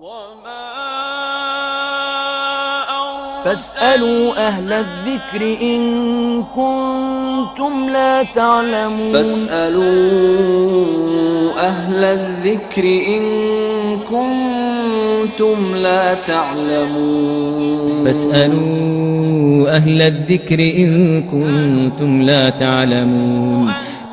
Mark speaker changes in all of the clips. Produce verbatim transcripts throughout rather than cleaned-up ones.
Speaker 1: فاسألوا أهل الذكر إن كنتم لا تعلمون
Speaker 2: فاسألوا أهل الذكر إن كنتم لا تعلمون
Speaker 3: فاسألوا أهل الذكر إن كنتم لا تعلمون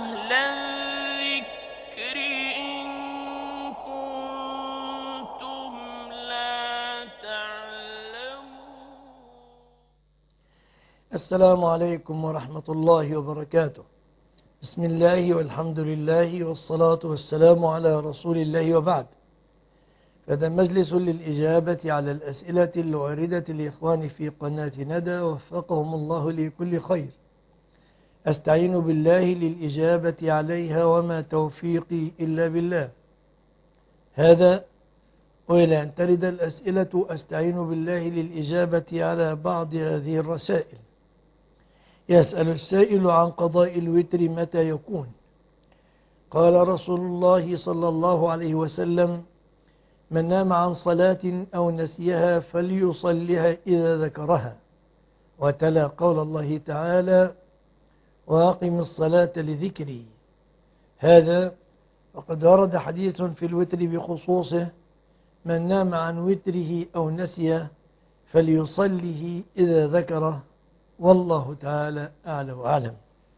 Speaker 4: السلام عليكم ورحمة الله وبركاته. بسم الله والحمد لله والصلاة والسلام على رسول الله وبعد. هذا مجلس للإجابة على الأسئلة الواردة لإخواني في قناة ندى وفقهم الله لكل خير. أستعين بالله للإجابة عليها وما توفيقي إلا بالله. هذا وإلى أن ترد الأسئلة أستعين بالله للإجابة على بعض هذه الرسائل. يسأل السائل عن قضاء الوتر متى يكون. قال رسول الله صلى الله عليه وسلم: من نام عن صلاة أو نسيها فليصلها إذا ذكرها. وتلا قول الله تعالى: وأقم الصلاة لذكري. هذا وقد ورد حديث في الوتر بخصوصه: من نام عن وتره أو نسيه فليصله إذا ذكره، والله تعالى أعلى وأعلم.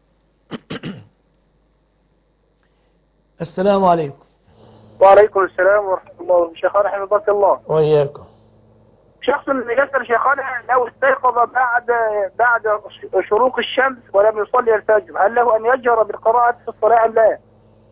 Speaker 4: السلام عليكم.
Speaker 5: وعليكم السلام ورحمة الله وبركاته. شيخنا حفظك الله.
Speaker 4: وإياكم.
Speaker 5: شخص يسأل شيخنا لو استيقظ بعد بعد شروق الشمس ولم يصلي الفجر، هل له أن يجهر بالقراءة في الصلاة أم لا؟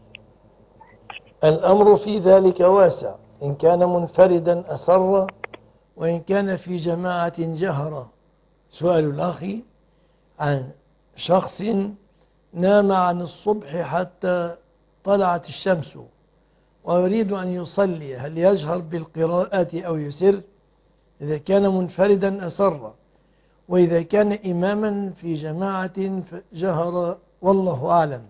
Speaker 4: الأمر في ذلك واسع، إن كان منفردا أسر، وإن كان في جماعة جهر. سؤال الأخ عن شخص نام عن الصبح حتى طلعت الشمس ويريد أن يصلي، هل يجهر بالقراءة أو يسر؟ إذا كان منفردا أسر، وإذا كان إماما في جماعة جهر، والله أعلم.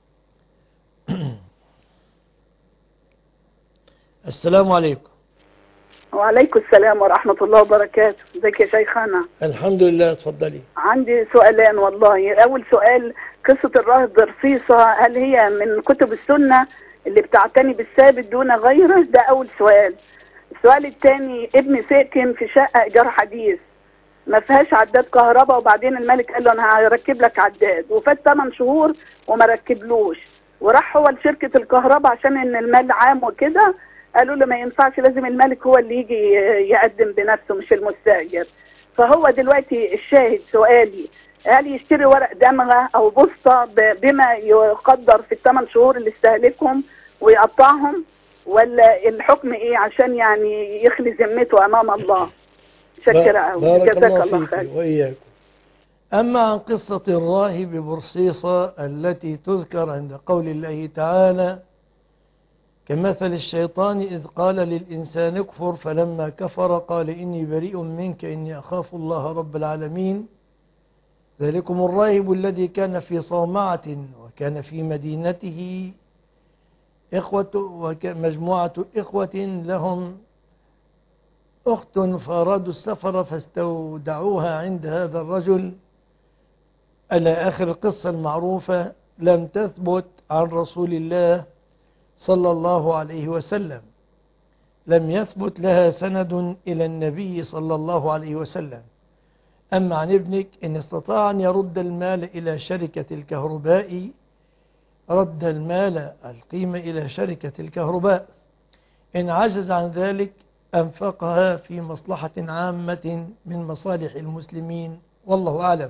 Speaker 4: السلام عليكم.
Speaker 6: وعليكم السلام ورحمة الله وبركاته. ازيك يا شيخنا؟
Speaker 4: الحمد لله. اتفضلي.
Speaker 6: عندي سؤالين والله. أول سؤال: قصة الراهب برصيصة، هل هي من كتب السنة اللي بتعتني بالثابت دون غيره؟ ده أول سؤال. السؤال الثاني: ابني ساكن في شقة إيجار حديث ما فيهاش عداد كهرباء، وبعدين الملك قال له أنا هركب لك عداد، وفات ثمان شهور وما ركبلوش، وراح هو لشركة الكهرباء عشان إن المال عام وكده، قالوا له ما ينفعش، لازم الملك هو اللي يجي يقدم بنفسه مش المستأجر. فهو دلوقتي الشاهد سؤالي: هل يشتري ورق دمغة أو بسطة بما يقدر في الثمان شهور اللي استهلكهم ويقطعهم، ولا الحكم إيه عشان يعني يخلي ذمته أمام الله؟ شكرا أوي. جزاك الله خير.
Speaker 4: وإياكم. أما عن قصة الراهب برصيصة التي تذكر عند قول الله تعالى: كمثل الشيطان إذ قال للإنسان اكفر فلما كفر قال إني بريء منك إني أخاف الله رب العالمين. ذلكم الراهب الذي كان في صومعة وكان في مدينته إخوة ومجموعة إخوة لهم أخت، فأرادوا السفر فاستودعوها عند هذا الرجل، إلى آخر القصة المعروفة. لم تثبت عن رسول الله صلى الله عليه وسلم، لم يثبت لها سند إلى النبي صلى الله عليه وسلم. أما عن ابنك، إن استطاع أن يرد المال إلى شركة الكهرباء رد المال القيمة إلى شركة الكهرباء، إن عجز عن ذلك أنفقها في مصلحة عامة من مصالح المسلمين، والله أعلم.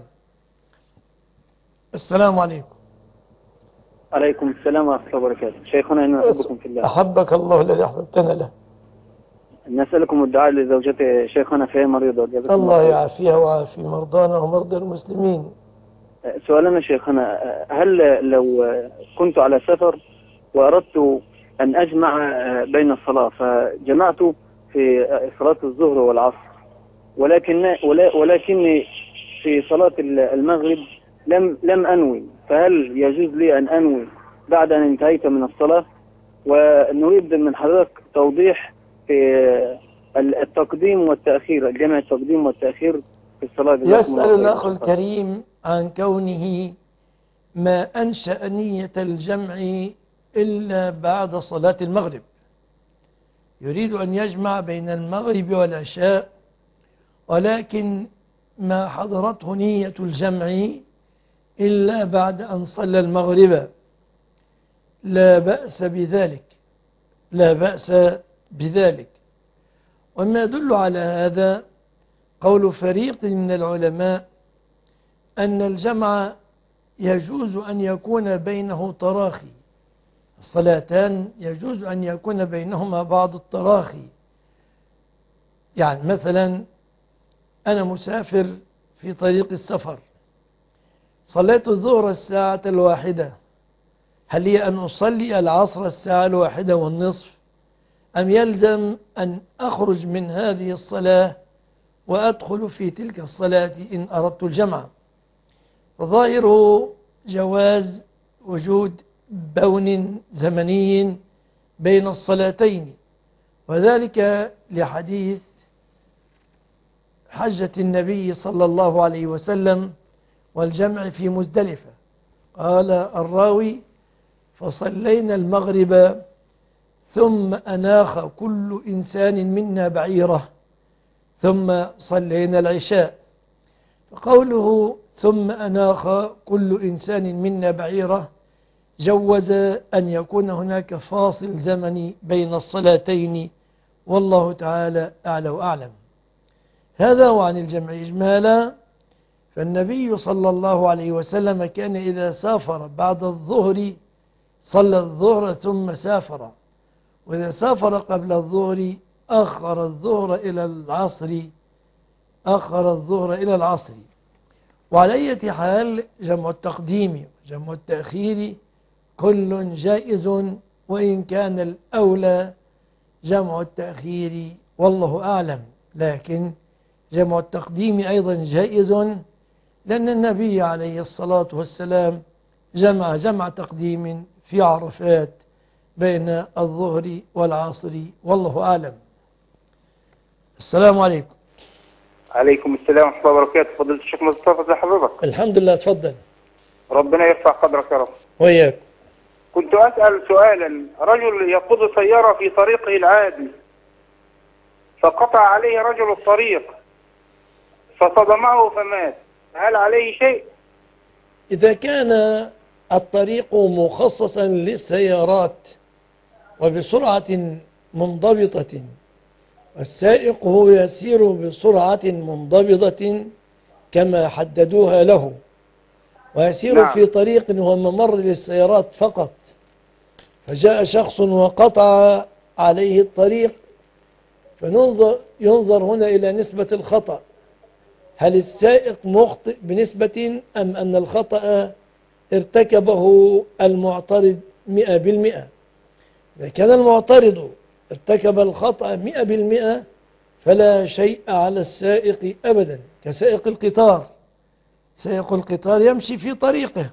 Speaker 4: السلام عليكم.
Speaker 5: عليكم السلام ورحمة الله وبركاته. شيخنا إني أحبكم في الله.
Speaker 4: أحبك الله الذي أحببتنا له.
Speaker 5: نسألكم الدعاء لزوجتي شيخنا فهي مريضة.
Speaker 4: الله يعافيها ويعافي مرضانا ومرضى المسلمين.
Speaker 5: سؤالنا شيخنا: هل لو كنت على سفر وأردت أن أجمع بين الصلاة، فجمعت في صلاة الظهر والعصر، ولكن ولكني في صلاة المغرب لم لم أنوي، فهل يجوز لي أن أنوي بعد أن انتهيت من الصلاة؟ ونريد من حضرتك توضيح في التقديم والتأخير، الجمع التقديم والتأخير في الصلاة.
Speaker 4: يسأل الأخ الكريم عن كونه ما أنشأ نية الجمع إلا بعد صلاة المغرب، يريد أن يجمع بين المغرب والعشاء، ولكن ما حضرته نية الجمع إلا بعد أن صلى المغرب. لا بأس بذلك، لا بأس بذلك. وما يدل على هذا قول فريق من العلماء أن الجمع يجوز أن يكون بينه تراخي، الصلاتان يجوز أن يكون بينهما بعض التراخي. يعني مثلا أنا مسافر في طريق السفر، صليت الظهر الساعة الواحدة، هل هي أن أصلي العصر الساعة الواحدة والنصف، أم يلزم أن أخرج من هذه الصلاة وأدخل في تلك الصلاة إن أردت الجمع؟ ظاهره جواز وجود بون زمني بين الصلاتين، وذلك لحديث حجة النبي صلى الله عليه وسلم والجمع في مزدلفة. قال الراوي: فصلينا المغرب ثم أناخ كل إنسان منا بعيره ثم صلينا العشاء. فقوله ثم أناخ كل إنسان منا بعيره جوز أن يكون هناك فاصل زمني بين الصلاتين، والله تعالى أعلى وأعلم. هذا وعن الجمع إجمالا، فالنبي صلى الله عليه وسلم كان إذا سافر بعد الظهر صلى الظهر ثم سافر، وإذا سافر قبل الظهر أخر الظهر إلى العصر أخر الظهر إلى العصر. وعلى أي حال جمع التقديم وجمع التأخير كل جائز، وإن كان الأولى جمع التأخير والله أعلم، لكن جمع التقديم أيضا جائز، لأن النبي عليه الصلاة والسلام جمع جمع تقديم في عرفات بين الظهر والعصر والله أعلم. السلام عليكم.
Speaker 7: عليكم السلام ورحمة الله وبركاته. فضيلة الشيخ مصطفى، ازي حضرتك؟
Speaker 4: الحمد لله، اتفضل.
Speaker 7: ربنا يرفع قدرك يا رب.
Speaker 4: وإياك.
Speaker 7: كنت أسأل سؤالا: رجل يقود سيارة في طريقه العادي، فقطع عليه رجل الطريق فصدمه فمات، هل عليه شيء؟
Speaker 4: إذا كان الطريق مخصصا للسيارات وبسرعة منضبطة، والسائق هو يسير بسرعة منضبطة كما حددوها له، ويسير نعم. في طريق هو ممر للسيارات فقط، فجاء شخص وقطع عليه الطريق، فننظر ينظر هنا إلى نسبة الخطأ، هل السائق مخطئ بنسبة أم أن الخطأ ارتكبه المعترض مئة بالمئة؟ إذا كان المعترض ارتكب الخطأ مئة بالمئة فلا شيء على السائق أبدا، كسائق القطار. سائق القطار يمشي في طريقه،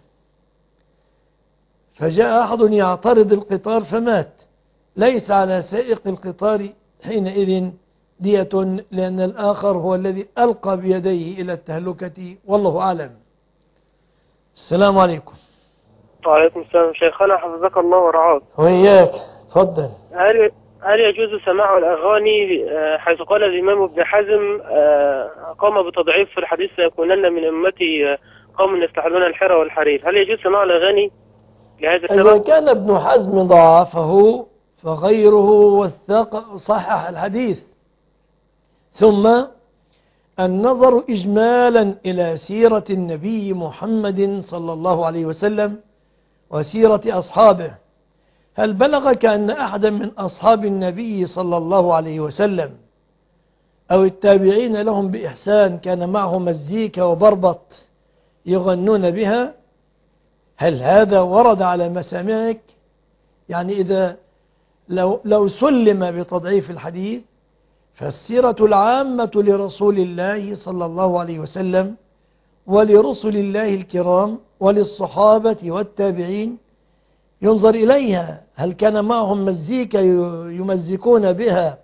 Speaker 4: فجاء أحد يعترض القطار فمات، ليس على سائق القطار حينئذ دية، لأن الآخر هو الذي ألقى بيديه إلى التهلكة والله أعلم. السلام عليكم.
Speaker 8: وعليكم السلام. شيخنا حفظك الله ورعاك.
Speaker 4: وإياك، تفضل.
Speaker 8: هل هل يجوز سماع الأغاني حيث قال الإمام ابن حزم قام بتضعيف في الحديث: سيكونن من أمتي قوم يستحلون الحرى والحرير؟ هل يجوز سماع الأغاني لهذا السبب؟
Speaker 4: إذا كان ابن حزم ضعفه فغيره وثق صحح الحديث. ثم النظر إجمالا إلى سيرة النبي محمد صلى الله عليه وسلم وسيرة أصحابه، هل بلغك أن أحدا من أصحاب النبي صلى الله عليه وسلم أو التابعين لهم بإحسان كان معه مزيكا وبربط يغنون بها؟ هل هذا ورد على مسامعك؟ يعني إذا لو, لو سلم بتضعيف الحديث، فالسيرة العامة لرسول الله صلى الله عليه وسلم ولرسل الله الكرام وللصحابة والتابعين ينظر إليها، هل كان معهم مزيكا يمزكون بها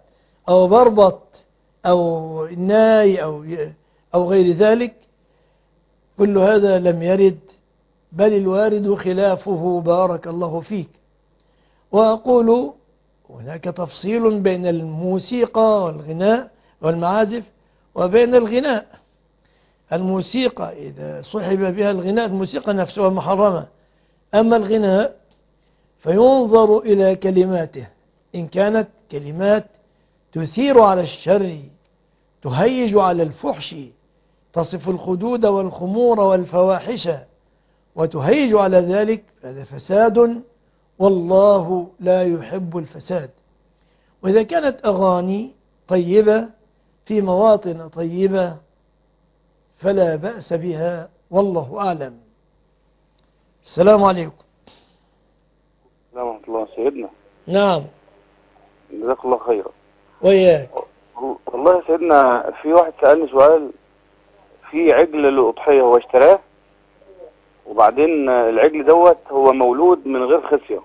Speaker 4: أو بربط أو ناي أو أو غير ذلك، كل هذا لم يرد، بل الوارد خلافه بارك الله فيك. وأقول هناك تفصيل بين الموسيقى والغناء والمعازف وبين الغناء. الموسيقى إذا صحب بها الغناء، الموسيقى نفسها محرمة. أما الغناء فينظر إلى كلماته، إن كانت كلمات تثير على الشر، تهيج على الفحش، تصف الخدود والخمور والفواحش وتهيج على ذلك، هذا فساد، والله لا يحب الفساد. وإذا كانت أغاني طيبة في مواطن طيبة فلا بأس بها، والله أعلم. السلام عليكم.
Speaker 9: السلام ورحمة الله سيدنا.
Speaker 4: نعم.
Speaker 9: جزاك الله خيرا.
Speaker 4: وياك.
Speaker 9: والله يا سيدنا في واحد سألني سؤال، في عجل للأضحية هو اشتراه، وبعدين العجل دوت هو مولود من غير خصية،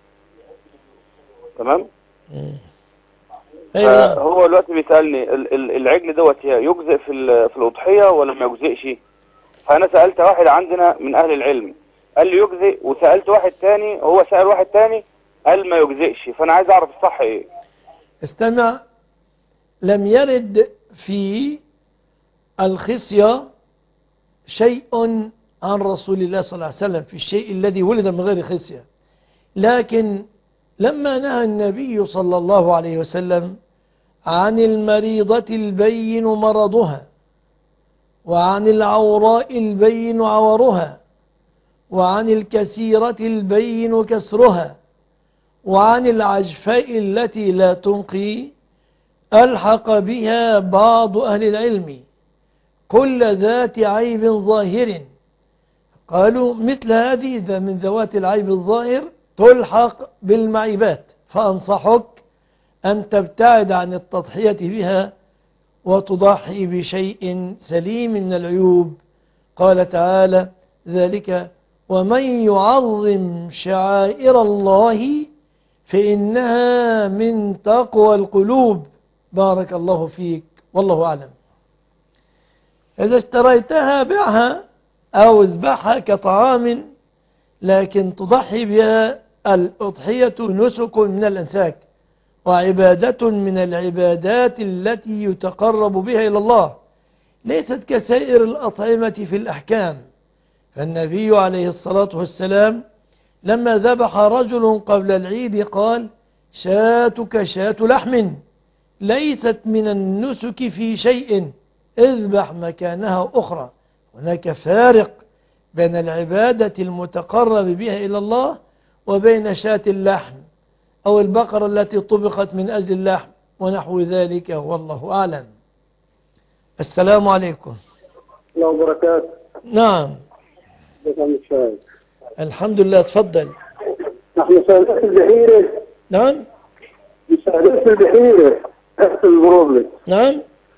Speaker 9: تمام؟
Speaker 4: أيوة.
Speaker 9: هو دلوقتي بيسألني العجل دوت يجزئ في في الأضحية ولا ما يجزئش؟ فأنا سألت واحد عندنا من أهل العلم قال لي يجزئ، وسألت واحد تاني هو سأل واحد تاني قال ما يجزئش، فأنا عايز أعرف الصح إيه.
Speaker 4: استمع، لم يرد في الخصية شيء عن رسول الله صلى الله عليه وسلم في الشيء الذي ولد من غير خصية، لكن لما نهى النبي صلى الله عليه وسلم عن المريضة البين مرضها، وعن العوراء البين عورها، وعن الكسيرة البين كسرها، وعن العجفاء التي لا تنقي، ألحق بها بعض أهل العلم كل ذات عيب ظاهر. قالوا مثل هذه من ذوات العيب الظاهر تلحق بالمعيبات، فأنصحك أن تبتعد عن التضحية بها وتضحي بشيء سليم من العيوب. قال تعالى ذلك ومن يعظم شعائر الله فإنها من تقوى القلوب. بارك الله فيك، والله أعلم. إذا اشتريتها بيعها أو اذبحها كطعام، لكن تضحي بها. الأضحية نسك من الأنساك وعبادة من العبادات التي يتقرب بها إلى الله، ليست كسائر الأطعمة في الأحكام. فالنبي عليه الصلاة والسلام لما ذبح رجل قبل العيد قال شاتك شاة لحم ليست من النسك في شيء، اذبح مكانها أخرى. هناك فارق بين العبادة المتقرب بها إلى الله وبين شاة اللحم أو البقرة التي طبخت من أجل اللحم ونحو ذلك، والله أعلم. السلام عليكم.
Speaker 10: الله وبركاته.
Speaker 4: نعم. الحمد لله، تفضل.
Speaker 10: نحن سائلين في البحيرة.
Speaker 4: نعم.
Speaker 10: سائلين في البحيرة تحت البروبلس.
Speaker 4: نعم.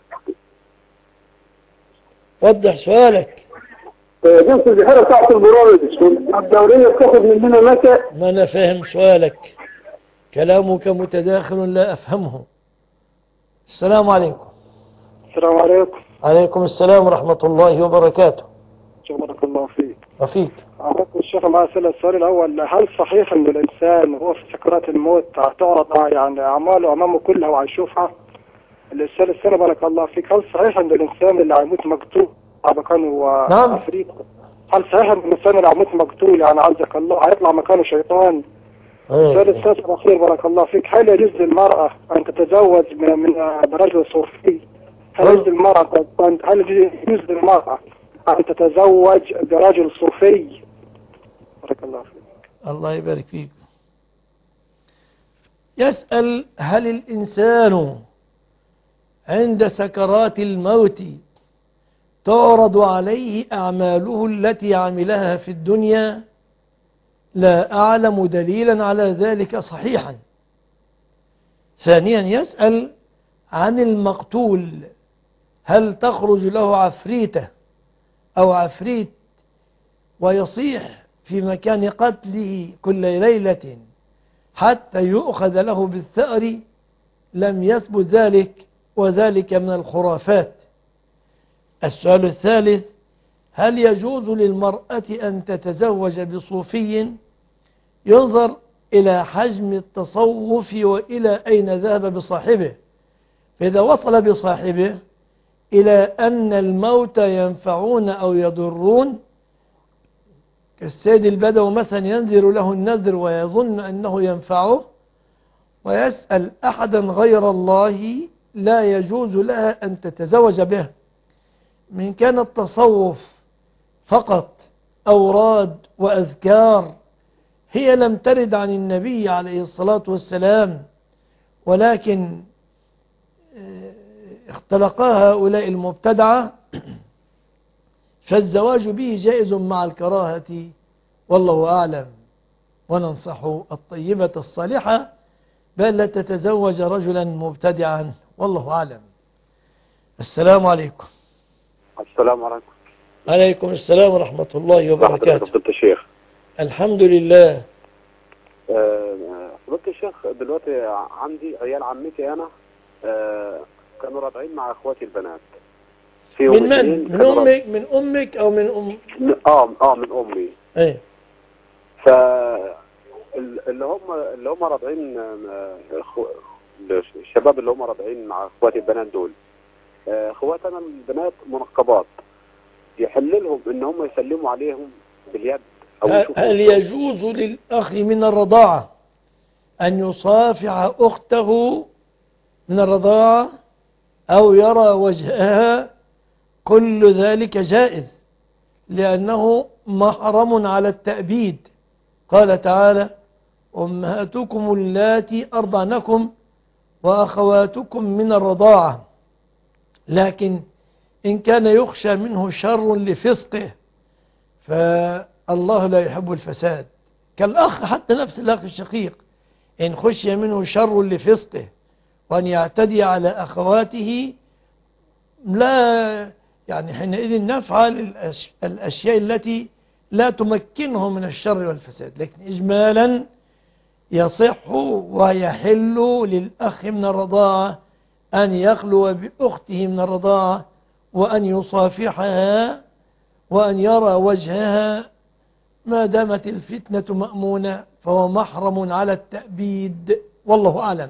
Speaker 4: وضح سؤالك.
Speaker 10: جنس البحيرة تحت البروبلس والدورية بتاخد مننا مكة.
Speaker 4: ما أنا فاهم سؤالك، كلامك متداخل لا أفهمه. السلام عليكم.
Speaker 10: السلام عليكم.
Speaker 4: عليكم السلام ورحمة الله وبركاته.
Speaker 10: بارك الله فيك.
Speaker 4: وفيك.
Speaker 10: أعرفكم الشيخ مع السؤال الأول، هل صحيح أن الإنسان وهو في سكرات الموت تعرض يعني أعماله أمامه كلها وهيشوفها؟ السؤال الثاني بارك الله فيك، هل صحيح أن الإنسان اللي هيموت مقتول مكانه هو
Speaker 4: نعم.
Speaker 10: عفريت؟ هل صحيح أن الإنسان اللي هيموت مقتول يعني عزك الله هيطلع مكانه شيطان؟ السؤال الثالث الأخير بارك الله فيك، هل يجوز للمرأة أن تتزوج من من رجل صوفي؟ هل يجوز للمرأة هل يجوز للمرأة أن تتزوج برجل صوفي؟ بارك الله فيك.
Speaker 4: الله يبارك فيك. يسأل هل الإنسان عند سكرات الموت تعرض عليه أعماله التي عملها في الدنيا؟ لا أعلم دليلا على ذلك صحيحا. ثانيا يسأل عن المقتول، هل تخرج له عفريته أو عفريت ويصيح في مكان قتله كل ليلة حتى يؤخذ له بالثأر؟ لم يثبت ذلك، وذلك من الخرافات. السؤال الثالث: هل يجوز للمرأة أن تتزوج بصوفي؟ ينظر إلى حجم التصوف وإلى أين ذهب بصاحبه. فإذا وصل بصاحبه إلى أن الموت ينفعون أو يضرون، كالسيد البدو مثلا ينذر له النذر ويظن أنه ينفعه ويسأل أحدا غير الله، لا يجوز لها أن تتزوج به. من كان التصوف فقط أوراد وأذكار هي لم ترد عن النبي عليه الصلاة والسلام، ولكن اختلقاها هؤلاء المبتدعة، فالزواج به جائز مع الكراهة، والله أعلم. وننصح الطيبة الصالحة بأن لا تتزوج رجلا مبتدعا، والله أعلم. السلام عليكم.
Speaker 11: السلام عليكم.
Speaker 4: عليكم السلام ورحمة الله وبركاته.
Speaker 11: فضيلة الشيخ.
Speaker 4: الحمد لله.
Speaker 11: فضيلة الشيخ، دلوقتي عندي عيال عمتي أنا أه كانوا راضعين مع اخواتي البنات.
Speaker 4: من من؟ من امك من امك او من ام؟
Speaker 11: اه اه من امي.
Speaker 4: ايه.
Speaker 11: ف اللي هم اللي هم راضعين، الشباب اللي هم راضعين مع اخواتي البنات دول، اخواتنا البنات منقبات، يحل لهم ان هم يسلموا عليهم باليد او يشوفوا؟
Speaker 4: هل يجوز للاخ من الرضاعة ان يصافح اخته من الرضاعة أو يرى وجهها؟ كل ذلك جائز، لأنه محرم على التأبيد. قال تعالى: أمهاتكم اللاتي أرضعنكم وأخواتكم من الرضاعة. لكن إن كان يخشى منه شر لفسقه فالله لا يحب الفساد، كالأخ حتى نفس الأخ الشقيق، إن خشي منه شر لفسقه وأن يعتدي على أخواته، لا يعني حينئذ نفعل الأشياء التي لا تمكنه من الشر والفساد. لكن إجمالا يصح ويحل للأخ من الرضاعة أن يخلو بأخته من الرضاعة وأن يصافحها وأن يرى وجهها، ما دامت الفتنة مأمونة فهو محرم على التأبيد، والله أعلم.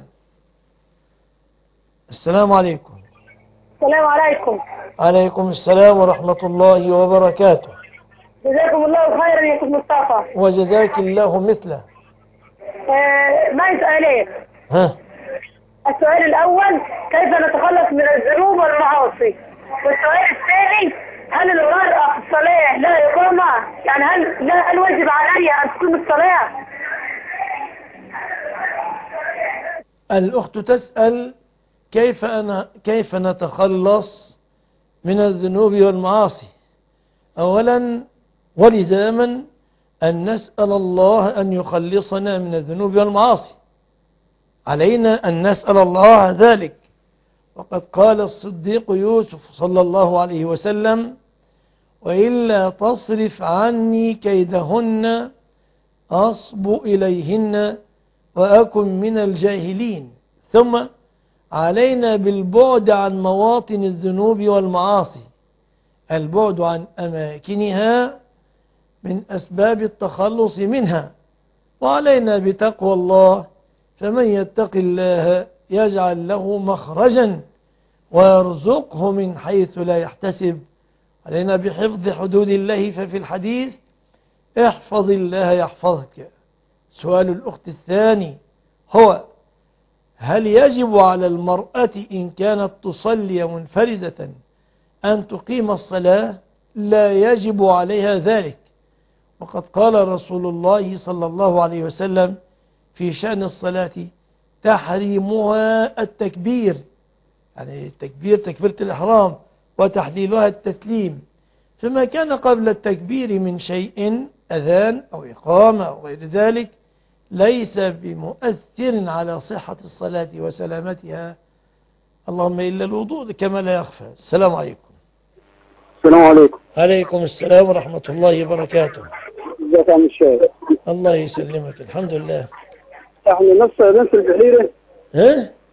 Speaker 4: السلام عليكم.
Speaker 12: السلام عليكم.
Speaker 4: عليكم السلام ورحمة الله وبركاته.
Speaker 12: جزاكم الله خيرا يا أخي مصطفى.
Speaker 4: وجزاك الله مثله.
Speaker 12: آه معي سؤالين.
Speaker 4: ها.
Speaker 12: السؤال الأول: كيف نتخلص من الذنوب والمعاصي؟ والسؤال الثاني: هل المرأة في الصلاة لا إقامة؟ يعني هل لا الواجب عليها أن تقيم الصلاة؟
Speaker 4: الأخت تسأل كيف أنا كيف نتخلص من الذنوب والمعاصي. أولا ولزاما أن نسأل الله أن يخلصنا من الذنوب والمعاصي، علينا أن نسأل الله ذلك. وقد قال الصديق يوسف صلى الله عليه وسلم: وإلا تصرف عني كيدهن أصب إليهن وأكن من الجاهلين. ثم علينا بالبعد عن مواطن الذنوب والمعاصي، البعد عن أماكنها من أسباب التخلص منها، وعلينا بتقوى الله، فمن يتق الله يجعل له مخرجا ويرزقه من حيث لا يحتسب. علينا بحفظ حدود الله، ففي الحديث: احفظ الله يحفظك. سؤال الأخت الثاني هو: هل يجب على المرأة إن كانت تصلي منفردة أن تقيم الصلاة؟ لا يجب عليها ذلك، وقد قال رسول الله صلى الله عليه وسلم في شأن الصلاة: تحريمها التكبير، يعني التكبير تكبيرة الإحرام، وتحليلها التسليم. فما كان قبل التكبير من شيء أذان أو إقامة أو غير ذلك ليس بمؤثر على صحة الصلاة وسلامتها، اللهم إلا الوضوء كما لا يخفى. السلام عليكم.
Speaker 10: السلام عليكم.
Speaker 4: عليكم السلام ورحمة الله وبركاته.
Speaker 10: ازيك يا عم الشيخ؟
Speaker 4: الله يسلمك، الحمد لله.
Speaker 10: يعني نفس نفس البحيرة؟
Speaker 4: ها؟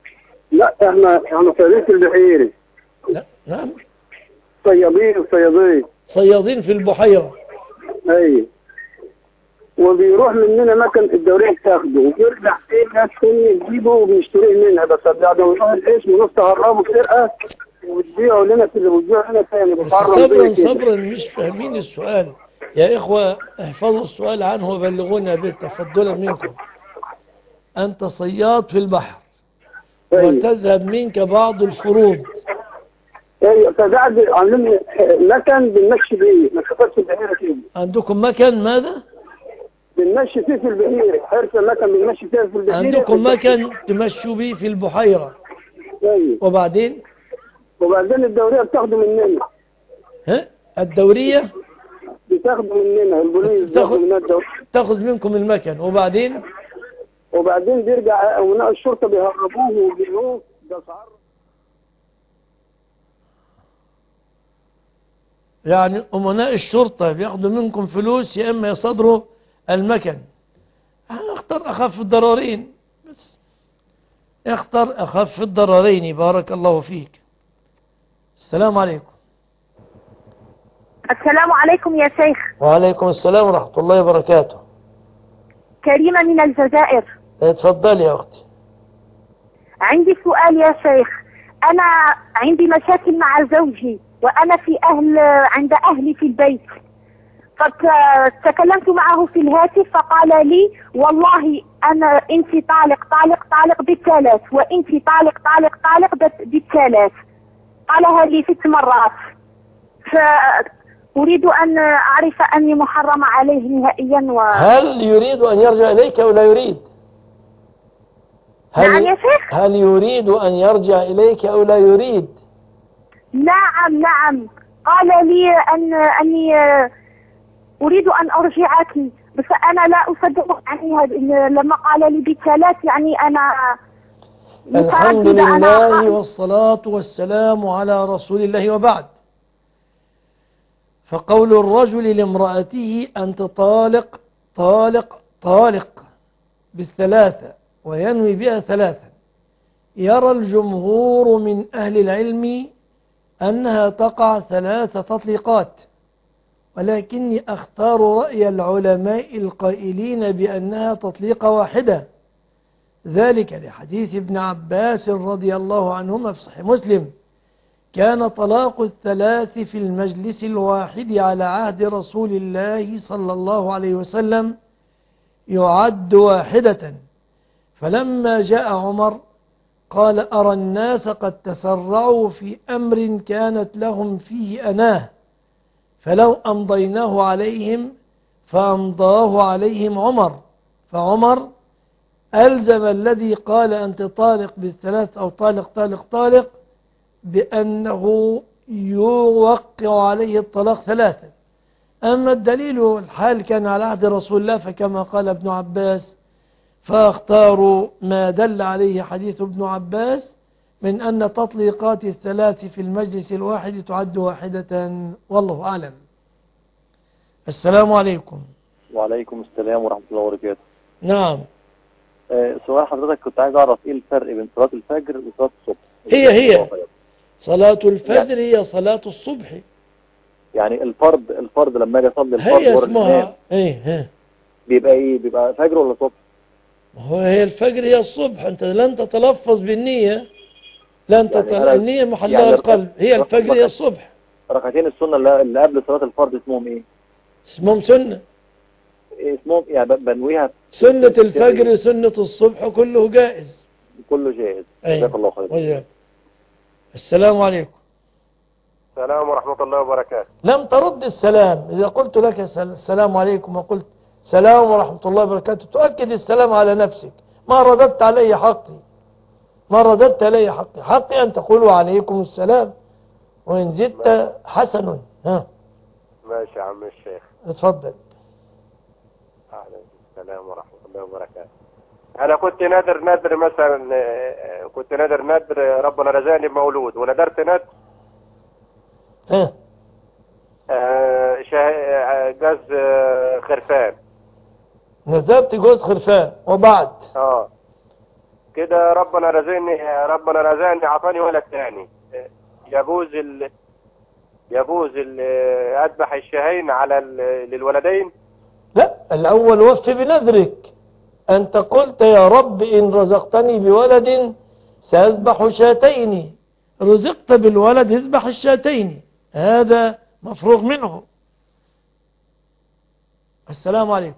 Speaker 11: لا احنا احنا صيادين في البحيري.
Speaker 4: لا نعم
Speaker 11: صيادين صيادين
Speaker 4: صيادين في البحيرة.
Speaker 11: ايوه. وبيروح مننا مكان الدورية تاخده وبيرجع فيه ناس تانية تجيبه وبنشتريه منها، بس بعد ما نروح الاسم ونص تهربه سرقة وبتبيعوا لنا كده وبتبيعوا لنا تاني.
Speaker 4: صبرا صبرا مش فاهمين السؤال يا إخوة، احفظوا السؤال عنه وبلغونا به تفضلا منكم. أنت صياد في البحر وتذهب منك بعض الفروض.
Speaker 11: ايوه فقاعد عاملين مكان بنمشي بيه ما تخافش البحيره كده.
Speaker 4: عندكم مكان ماذا؟
Speaker 11: بنمشي فيه في البحيره، حرفه مكان بنمشي فيه في البحيره.
Speaker 4: عندكم مكان تمشوا بيه في البحيره.
Speaker 11: ايوه.
Speaker 4: وبعدين؟
Speaker 11: وبعدين الدوريه بتاخده مننا.
Speaker 4: ها؟ الدوريه؟
Speaker 11: بتاخده مننا البوليس بتاخد مننا الدوريه.
Speaker 4: تاخذ منكم المكان وبعدين؟
Speaker 11: وبعدين بيرجع امناء الشرطه بيهربوه وبيبيعوه باسعار.
Speaker 4: يعني أمناء الشرطة بياخدوا منكم فلوس يا إما يصدروا المكن. اختار أخف الضررين بس، اختار أخف الضررين. بارك الله فيك. السلام عليكم.
Speaker 12: السلام عليكم يا شيخ.
Speaker 4: وعليكم السلام ورحمة الله وبركاته.
Speaker 12: كريمة من الجزائر.
Speaker 4: اتفضلي يا أختي.
Speaker 12: عندي سؤال يا شيخ. أنا عندي مشاكل مع زوجي وأنا في أهل عند أهلي في البيت، فتكلمت معه في الهاتف فقال لي والله أنا أنت طالق طالق طالق بالثلاث وأنت طالق طالق طالق بالثلاث، قالها لي ست مرات. فأريد أن أعرف أني محرمة عليه نهائيا. و...
Speaker 4: هل يريد أن يرجع إليك أو لا يريد؟ هل
Speaker 12: نعم يا شيخ.
Speaker 4: هل يريد أن يرجع إليك أو لا يريد؟
Speaker 12: نعم نعم، قال لي أن أني أريد أن أرجعك، بس أنا لا أصدق يعني لما قال لي بالثلاث، يعني أنا
Speaker 4: الحمد لله والصلاة والسلام على رسول الله وبعد. فقول الرجل لامرأته أنت طالق طالق طالق بالثلاثة وينوي بها ثلاثة، يرى الجمهور من أهل العلم أنها تقع ثلاث تطليقات، ولكني أختار رأي العلماء القائلين بأنها تطليقة واحدة، ذلك لحديث ابن عباس رضي الله عنهما في صحيح مسلم: كان طلاق الثلاث في المجلس الواحد على عهد رسول الله صلى الله عليه وسلم يعد واحدة، فلما جاء عمر قال أرى الناس قد تسرعوا في أمر كانت لهم فيه أناه، فلو أمضيناه عليهم فأمضاه عليهم عمر، فعمر ألزم الذي قال أنت طالق بالثلاث أو طالق طالق طالق بأنه يوقع عليه الطلاق ثلاثة. أما الدليل الحال كان على عهد رسول الله فكما قال ابن عباس، فاختاروا ما دل عليه حديث ابن عباس من أن تطليقات الثلاث في المجلس الواحد تعد واحدة، والله أعلم. السلام عليكم.
Speaker 13: وعليكم السلام ورحمة الله وبركاته.
Speaker 4: نعم.
Speaker 13: آه سؤال حضرتك، كنت عايز أعرف إيه الفرق بين صلاة الفجر وصلاة الصبح؟
Speaker 4: هي هي صلاة الفجر يعني هي صلاة الصبح،
Speaker 13: يعني الفرض الفرض لما أجي أصلي الفرض
Speaker 4: هي اسمها إيه ها
Speaker 13: بيبقى إيه؟ بيبقى فجر ولا صبح؟
Speaker 4: هو هي الفجر هي الصبح، أنت لن تتلفظ بالنية، لن تتل... يعني النية محلها يعني القلب، هي الفجر هي الصبح.
Speaker 13: ركعتين السنة اللي قبل صلاة الفرض اسمهم إيه؟
Speaker 4: اسمهم سنة.
Speaker 13: اسمهم يعني بنويها
Speaker 4: سنة الفجر سنة الصبح كله جائز.
Speaker 13: كله جائز. جزاك الله خير.
Speaker 4: وجاء. السلام عليكم.
Speaker 14: السلام ورحمة الله وبركاته.
Speaker 4: لم ترد السلام، إذا قلت لك السلام عليكم وقلت سلام ورحمة الله وبركاته تؤكد السلام على نفسك، ما رددت علي حقي، ما رددت علي حقي، حقي أن تقول عليكم السلام، وإن زدت حسن. ها
Speaker 14: ماشي يا عم الشيخ.
Speaker 4: اتفضل.
Speaker 14: عليكم السلام ورحمة الله وبركاته. أنا كنت نادر نادر مثلا، كنت نادر نادر ربنا رزقني بمولود ونادرت نادر
Speaker 4: ها
Speaker 14: آه جوز خرفان.
Speaker 4: نذرت جوز خرفان وبعد
Speaker 14: اه كده ربنا رزقني ربنا رزقني عطاني ولد ثاني، يجوز ال يجوز ال اذبح الشهين على للولدين؟
Speaker 4: لا، الأول وف بنذرك. أنت قلت يا رب إن رزقتني بولد سأذبح شاتين، رزقت بالولد اذبح الشاتين، هذا مفروغ منه. السلام عليكم.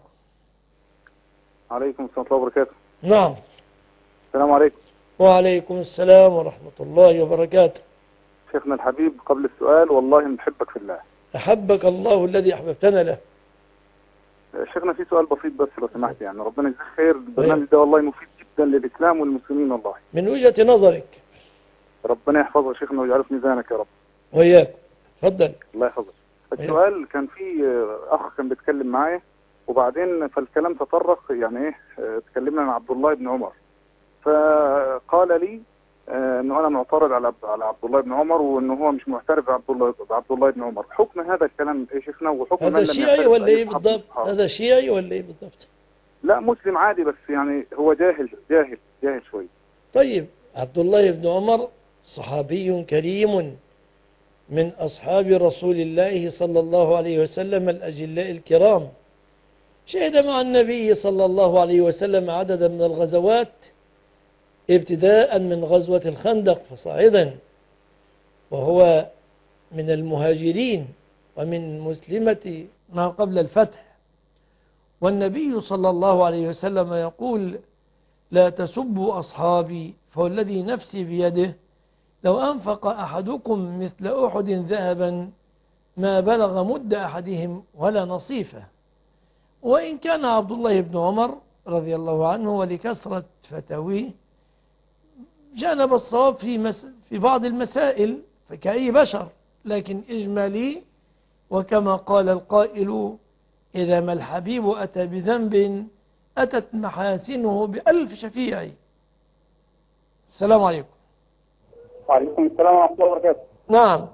Speaker 9: عليكم السلام ورحمة الله وبركاته.
Speaker 4: نعم.
Speaker 9: السلام عليكم.
Speaker 4: وعليكم السلام ورحمة الله وبركاته.
Speaker 9: شيخنا الحبيب، قبل السؤال والله نحبك في الله.
Speaker 4: أحبك الله الذي أحببتنا له.
Speaker 9: شيخنا في سؤال بسيط بس لو سمحت، يعني ربنا يجزيك خير، البرنامج ده والله مفيد جدا للإسلام والمسلمين والله.
Speaker 4: من وجهة نظرك.
Speaker 9: ربنا يحفظك شيخنا ويجعله في ميزانك يا رب.
Speaker 4: وإياك. اتفضل.
Speaker 9: الله يحفظك. السؤال كان في أخ كان بيتكلم معايا وبعدين فالكلام تطرق، يعني إيه، اتكلمنا عن عبد الله بن عمر، فقال لي انه انا معترض على على عبد الله بن عمر وانه هو مش معترف بعبد الله بعبد الله بن عمر. حكم هذا الكلام ايه شيخنا؟ وحكم
Speaker 4: هذا شيعي ولا ايه بالضبط؟ هذا شيعي ولا ايه بالضبط؟
Speaker 9: لا مسلم عادي، بس يعني هو جاهل جاهل جاهل شوي.
Speaker 4: طيب عبد الله بن عمر صحابي كريم من اصحاب رسول الله صلى الله عليه وسلم الاجلاء الكرام، شهد مع النبي صلى الله عليه وسلم عددا من الغزوات، ابتداء من غزوة الخندق فصاعدا، وهو من المهاجرين ومن مسلمة ما قبل الفتح. والنبي صلى الله عليه وسلم يقول: لا تسبوا أصحابي فوالذي نفسي بيده لو أنفق أحدكم مثل أحد ذهبا ما بلغ مد أحدهم ولا نصيفه. وإن كان عبد الله بن عمر رضي الله عنه ولكثرة فتاويه جانب الصواب في, مس... في بعض المسائل فكأي بشر، لكن إجمالي وكما قال القائل: إذا ما الحبيب أتى بذنب أتت محاسنه بألف شفيع. السلام عليكم.
Speaker 15: وعليكم السلام ورحمة الله وبركاته.
Speaker 4: نعم.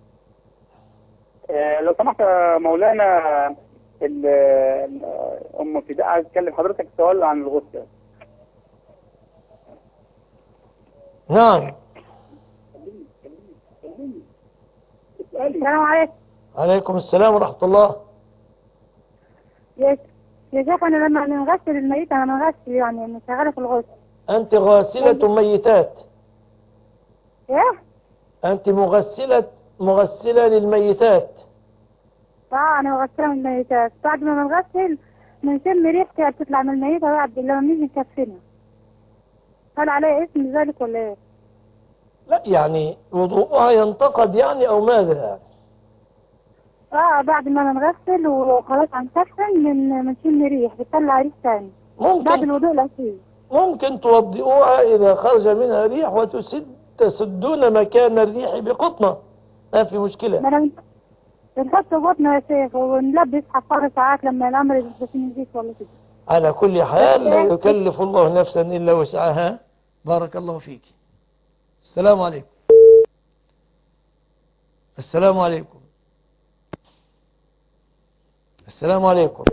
Speaker 15: آه لو سمحت يا مولانا، أم فداء عايز أتكلم حضرتك سؤال عن الغسل.
Speaker 4: نعم.
Speaker 16: السلام عليكم.
Speaker 4: عليكم السلام ورحمة الله.
Speaker 16: يا شيخ أنا لما نغسل الميت أنا نغسل يعني مشغلة في الغسل.
Speaker 4: أنت غاسلة ميتات.
Speaker 16: إيه؟
Speaker 4: أنت مغسلة مغسلة للميتات.
Speaker 16: اه أنا مغسلة من الميتات، بعد ما بنغسل بنشم ريحتها بتطلع من الميتة بعد لما بنيجي نكفنها. هل عليه اسم ذلك ولا ايه؟
Speaker 4: لا يعني وضوءها ينتقد يعني او ماذا يعني؟
Speaker 16: اه بعد ما نغسل وخلاص هنكفن من بنشم ريح بتطلع ريح ثاني
Speaker 4: ممكن
Speaker 16: بعد الوضوء الاخير.
Speaker 4: ممكن توضئوها اذا خرج منها ريح وتسد تسدون مكان الريح بقطنة، ما في مشكلة.
Speaker 16: ما انا بنحط بطنه يا شيخ ونلبس حفاظة ساعات لما الامر يجي نزيد ولا كده.
Speaker 4: على كل حال لا يكلف الله نفسا إلا وسعها. بارك الله فيك. السلام عليكم. السلام عليكم. السلام عليكم.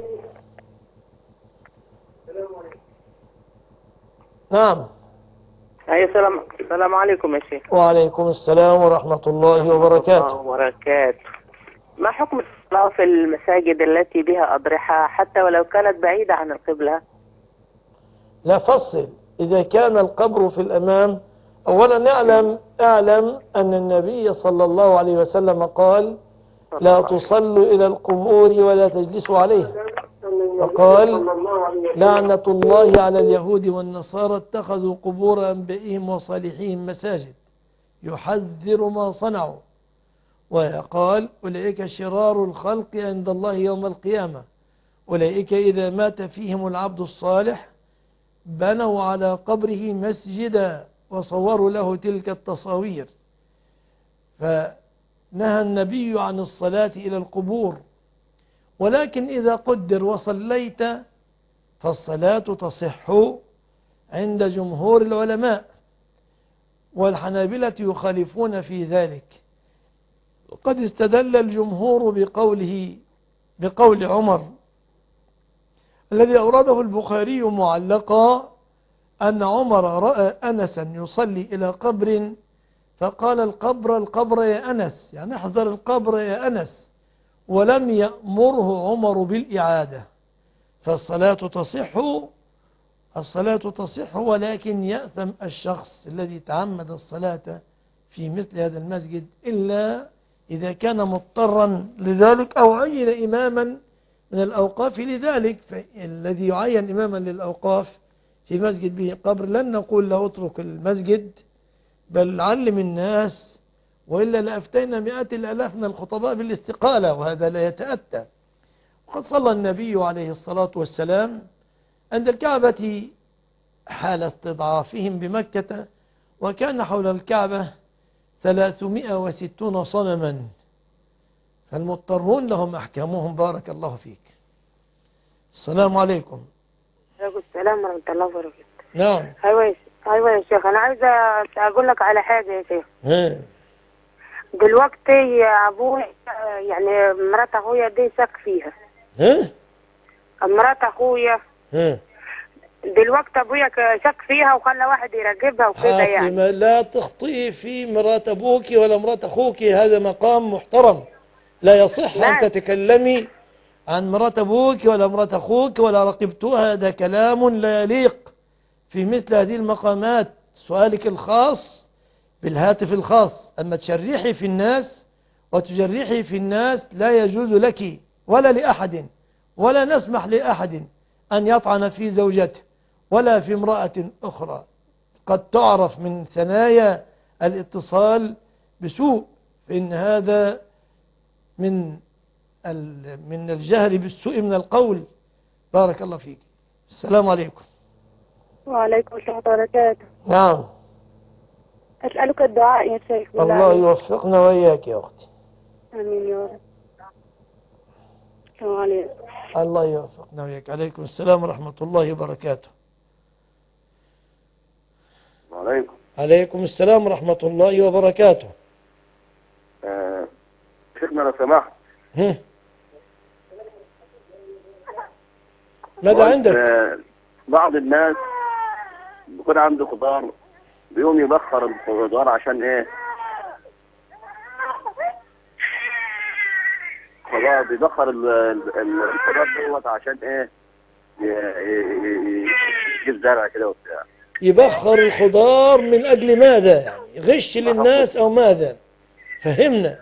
Speaker 4: نعم.
Speaker 17: أي السلام السلام عليكم يا شيخ.
Speaker 4: وعليكم السلام ورحمة الله وبركاته.
Speaker 17: الله وبركاته. ما حكم الصلاة في المساجد التي بها أضرحة حتى ولو كانت بعيدة عن القبلة؟
Speaker 4: لا فصل. إذا كان القبر في الأمام، أولا نعلم أعلم أن النبي صلى الله عليه وسلم قال: لا تصلوا إلى القبور ولا تجلسوا عليها. فقال: لعنة الله على اليهود والنصارى اتخذوا قبور أنبيائهم وصالحيهم مساجد، يحذر ما صنعوا. وقال: أولئك شرار الخلق عند الله يوم القيامة، أولئك إذا مات فيهم العبد الصالح بنوا على قبره مسجدا وصوروا له تلك التصاوير. فنهى النبي عن الصلاة إلى القبور، ولكن إذا قدر وصليت فالصلاة تصح عند جمهور العلماء، والحنابلة يخالفون في ذلك. وقد استدل الجمهور بقوله بقول عمر الذي أورده البخاري معلقا: أن عمر رأى أنسا يصلي إلى قبر فقال القبر القبر يا أنس، يعني احذر القبر يا أنس، ولم يأمره عمر بالإعادة. فالصلاة تصح الصلاة تصح ولكن يأثم الشخص الذي تعمد الصلاة في مثل هذا المسجد، إلا إذا كان مضطرا لذلك أو عين إماما من الأوقاف لذلك. فالذي يعين إماما للأوقاف في مسجد به قبر لن نقول له اترك المسجد، بل علم الناس، وإلا لأفتينا مئات الألاف من الخطباء بالاستقالة، وهذا لا يتأتى. وقد صلى النبي عليه الصلاة والسلام عند الكعبة حال استضعافهم بمكة، وكان حول الكعبة ثلاثمائة وستون صنما، فالمضطرون لهم أحكامهم. بارك الله فيك. السلام عليكم.
Speaker 18: عليكم السلام ورحمة الله وبركاته.
Speaker 4: نعم.
Speaker 18: أيوة أيوة يا شيخ، أنا عايزة أقول لك على حاجة يا شيخ.
Speaker 4: ها.
Speaker 18: دلوقتي أبوي يعني مرات أخويا دي شك فيها.
Speaker 4: ها؟
Speaker 18: مرات أخويا.
Speaker 4: ها.
Speaker 18: دلوقتي أبويا شك فيها وخلى واحد يراقبها وكده يعني.
Speaker 4: لا تخطئي في مرات أبوك ولا مرات أخوك، هذا مقام محترم، لا يصح أن تتكلمي عن مرات أبوك ولا مرات أخوك ولا رقبتها، هذا كلام لا يليق في مثل هذه المقامات. سؤالك الخاص بالهاتف الخاص، أما تشرحي في الناس وتجرحي في الناس لا يجوز لك ولا لأحد، ولا نسمح لأحد أن يطعن في زوجته ولا في امرأة أخرى. قد تعرف من ثنايا الاتصال بسوء، فإن هذا من من الجهر بالسوء من القول. بارك الله فيك. السلام عليكم.
Speaker 16: وعليكم السلام ورحمة الله وبركاته.
Speaker 4: نعم.
Speaker 16: أسألك الدعاء يا شيخ.
Speaker 4: الله يوفقنا وإياك يا أختي.
Speaker 16: آمين يا رب. السلام عليكم.
Speaker 4: الله يوفقنا وإياك. عليكم السلام ورحمة الله وبركاته.
Speaker 19: وعليكم.
Speaker 4: عليكم السلام ورحمة الله وبركاته.
Speaker 19: آه. شيخنا لو سمحت.
Speaker 4: ماذا عندك؟
Speaker 19: آه. بعض الناس بيكون عنده خضار بيقوم يبخر الخضار عشان ايه؟ خلاص بيبخر الخضار دوت عشان ايه؟ يجيب زرع كده وبتاع.
Speaker 4: يبخر الخضار من أجل ماذا؟ يعني غش للناس أو ماذا؟ فهمنا.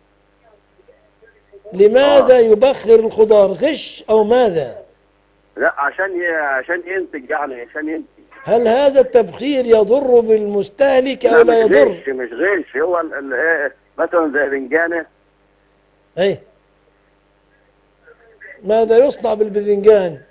Speaker 4: لماذا يبخر الخضار؟ غش أو ماذا؟
Speaker 19: لا عشان ي... عشان ينتج يعني عشان ينتج.
Speaker 4: هل هذا التبخير يضر بالمستهلك أو لا يضر؟
Speaker 19: مش غش مش غش هو ال... ال... مثلا زي بنجانة.
Speaker 4: أي ماذا يصنع بالبذنجان؟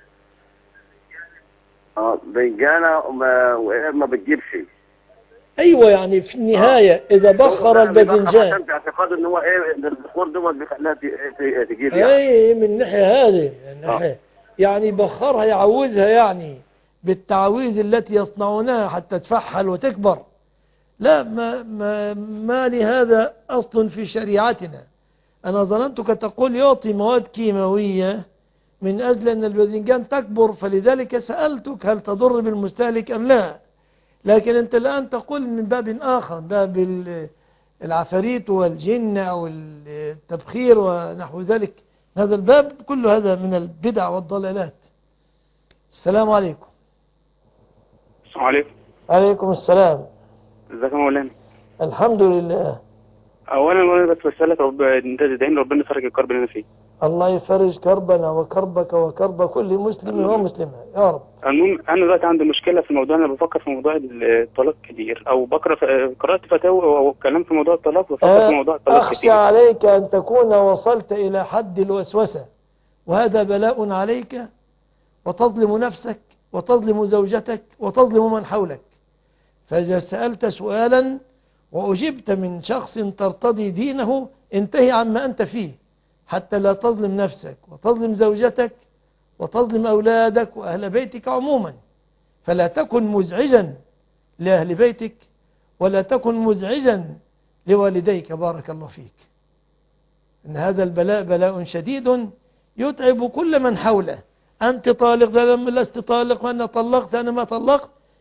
Speaker 19: اه بنجانة وما ما بتجيبش.
Speaker 4: ايوه يعني في النهاية آه. اذا بخر الباذنجان
Speaker 19: عشان في اعتقاد ان هو ايه ان البخور دوت بيخليها تجيب يعني.
Speaker 4: اي من الناحية هذه الناحية آه. يعني بخرها يعوزها يعني بالتعويذ التي يصنعونها حتى تفحل وتكبر. لا ما, ما, ما لهذا أصل في شريعتنا. أنا ظننتك تقول يعطي مواد كيماوية من أجل أن الباذنجان تكبر، فلذلك سألتك هل تضر بالمستهلك أم لا. لكن أنت الآن تقول من باب آخر، باب العفاريت والجن أو التبخير ونحو ذلك. هذا الباب كل هذا من البدع والضلالات. السلام عليكم.
Speaker 20: السلام عليكم.
Speaker 4: عليكم السلام.
Speaker 20: ازيك يا مولانا؟
Speaker 4: الحمد لله.
Speaker 20: اولا وانا بس بسالك رب انت تدعي ربنا يفرج الكرب اللي انا فيه.
Speaker 4: الله يفرج كربنا وكربك وكرب كل مسلم ومسلمه يا رب.
Speaker 20: المهم انا دلوقتي عندي مشكله في الموضوع، انا بفكر في موضوع الطلاق كتير، او بقرا قرات فتاوى او كلام في موضوع الطلاق وبفكر
Speaker 4: أه
Speaker 20: في موضوع الطلاق
Speaker 4: أخشى
Speaker 20: كتير.
Speaker 4: أخشى عليك ان تكون وصلت الى حد الوسوسه، وهذا بلاء عليك، وتظلم نفسك وتظلم زوجتك وتظلم من حولك. فإذا سألت سؤالا وأجبت من شخص ترتضي دينه انتهي عما أنت فيه، حتى لا تظلم نفسك وتظلم زوجتك وتظلم أولادك وأهل بيتك عموما. فلا تكن مزعجا لأهل بيتك ولا تكن مزعجا لوالديك. بارك الله فيك. إن هذا البلاء بلاء شديد يتعب كل من حوله. أنت طالق، لست طالق، وأنا طلقت، أنا ما طلقت.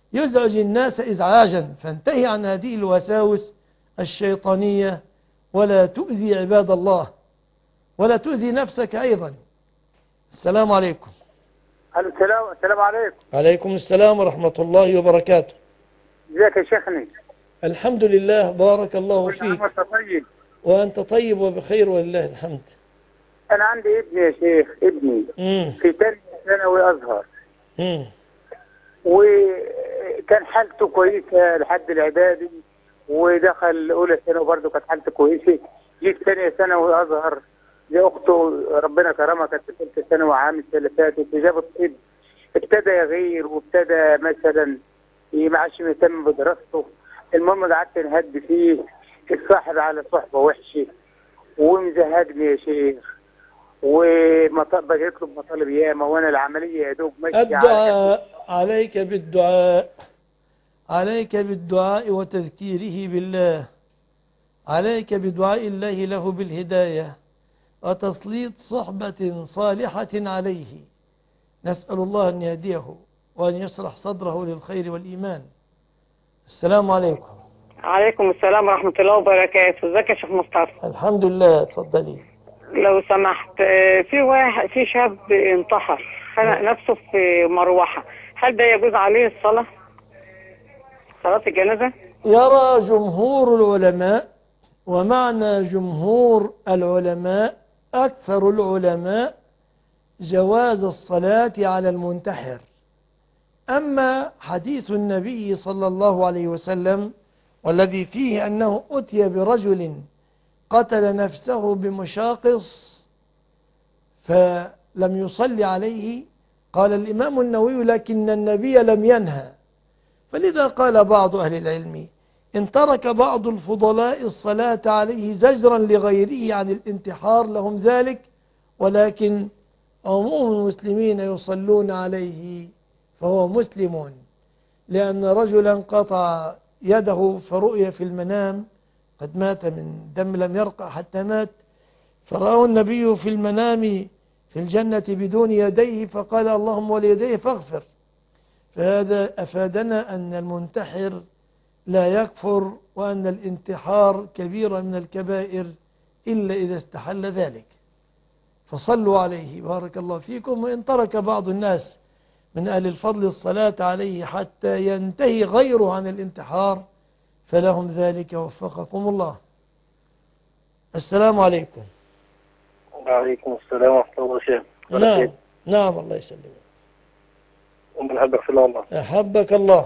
Speaker 4: يزعج الناس إزعاجا، فانتهي عن هذه الوساوس الشيطانية ولا تؤذي عباد الله ولا تؤذي نفسك أيضا. السلام عليكم.
Speaker 15: السلام السلام عليكم.
Speaker 4: عليكم السلام ورحمة الله وبركاته.
Speaker 15: ازيك يا شيخني؟
Speaker 4: الحمد لله، بارك الله فيك.
Speaker 15: وانت طيب؟
Speaker 4: وأنت طيب وبخير ولله الحمد.
Speaker 15: أنا عندي ابني يا شيخ، ابني
Speaker 4: مم.
Speaker 15: في ثانية ثانوي أزهر،
Speaker 4: مم.
Speaker 15: وكان حالته كويسة لحد الإعدادي، ودخل أولى ثانوي برضه كانت حالته كويسة. جيت ثانية ثانوي أزهر، دي أخته ربنا كرمها كانت في ثالثة ثانوي عام السنة اللي فاتت، وجابت طب، ابتدى يغير وابتدى مثلا ما عادش مهتم بدراسته. المهم قعدت نهد فيه، الصاحب على صحبة وحشة ومزهقني يا شيخ، وبقى يطلب مطالب ياما، وانا العمليه يا دوب ماشيه.
Speaker 4: الدعاء عليك بالدعاء، عليك بالدعاء وتذكيره بالله، عليك بدعاء الله له بالهداية وتسليط صحبة صالحة عليه. نسأل الله أن يهديه وأن يشرح صدره للخير والإيمان. السلام عليكم.
Speaker 18: عليكم السلام ورحمة الله وبركاته. ازيك يا شيخ مصطفى؟
Speaker 4: الحمد لله، اتفضلي.
Speaker 18: لو سمحت، في واحد في شاب انتحر خنق نفسه في مروحة، هل ده يجوز عليه الصلاة؟ صلاة الجنازة؟
Speaker 4: يرى جمهور العلماء، ومعنى جمهور العلماء أكثر العلماء، جواز الصلاة على المنتحر. أما حديث النبي صلى الله عليه وسلم والذي فيه أنه أتي برجل قتل نفسه بمشاقص فلم يصلي عليه، قال الإمام النووي لكن النبي لم ينهى. فلذا قال بعض أهل العلم إن ترك بعض الفضلاء الصلاة عليه زجرا لغيره عن الانتحار لهم ذلك، ولكن عموم المسلمين يصلون عليه فهو مسلم، لأن رجلا قطع يده فرؤي في المنام قد مات من دم لم يرقع حتى مات، فرأى النبي في المنام في الجنة بدون يديه فقال اللهم وليديه فاغفر. فهذا أفادنا أن المنتحر لا يكفر، وأن الانتحار كبيرة من الكبائر إلا إذا استحل ذلك. فصلوا عليه بارك الله فيكم. وإن ترك بعض الناس من أهل الفضل الصلاة عليه حتى ينتهي غيره عن الانتحار فلهم ذلك، وفقكم الله. السلام عليكم.
Speaker 15: وعليكم السلام ورحمة الله وبركاته.
Speaker 4: نعم نعم الله يسلمك.
Speaker 15: أم أحبك في الله والله.
Speaker 4: أحبك الله.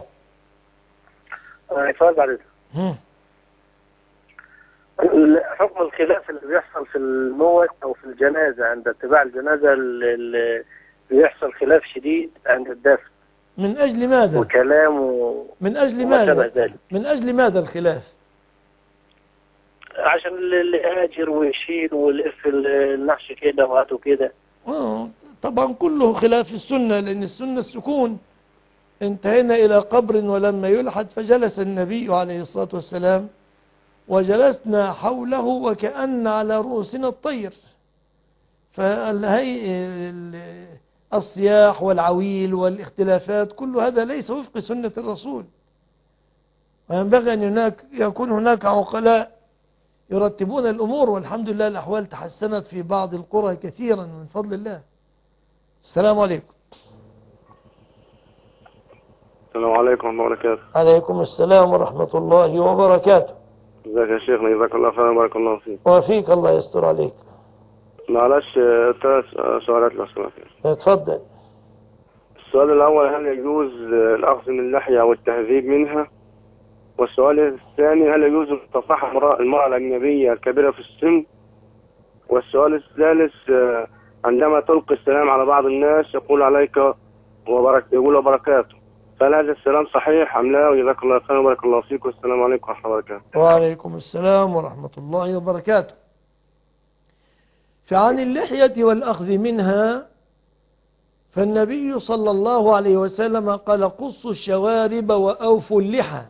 Speaker 15: سؤال بعد حكم الخلاف اللي بيحصل في الموت أو في الجنازة عند اتباع الجنازة، اللي بيحصل خلاف شديد عند الدفن.
Speaker 4: من أجل ماذا؟
Speaker 15: وكلام و...
Speaker 4: من أجل ماذا؟ من أجل ماذا الخلاف؟
Speaker 15: عشان اللي هاجر ويشيل ويلف النحش كده وهاته كده.
Speaker 4: آه طبعا كله خلاف السنة، لأن السنة السكون. انتهينا إلى قبر ولما يلحد فجلس النبي عليه الصلاة والسلام وجلسنا حوله وكأن على رؤوسنا الطير. فهي الصياح والعويل والاختلافات كل هذا ليس وفق سنة الرسول، وينبغي أن هناك يكون هناك عقلاء يرتبون الأمور، والحمد لله الأحوال تحسنت في بعض القرى كثيرا من فضل الله. السلام عليكم.
Speaker 21: السلام عليكم ورحمة الله وبركاته.
Speaker 4: عليكم السلام ورحمة الله وبركاته.
Speaker 21: ازيك يا شيخنا؟ جزاك الله خيرا وبارك الله فيك.
Speaker 4: وفيك الله يستر عليك.
Speaker 21: معلش ثلاث سؤالات لو سمحت.
Speaker 4: اتفضل.
Speaker 21: السؤال الأول، هل يجوز الأخذ من اللحية والتهذيب منها؟ والسؤال الثاني، هل يجوز تصحح المرأة الأجنبية الكبيرة في السن؟ والسؤال الثالث، عندما تلقي السلام على بعض الناس يقول عليك وبرك يقول وبركاته، فهل هذا السلام صحيح أم لا؟ وجزاك الله خيرا وبارك الله فيك، والسلام عليكم ورحمة الله وبركاته.
Speaker 4: وعليكم السلام ورحمة الله وبركاته. فعن اللحية والأخذ منها، فالنبي صلى الله عليه وسلم قال قصوا الشوارب وأوفوا اللحى،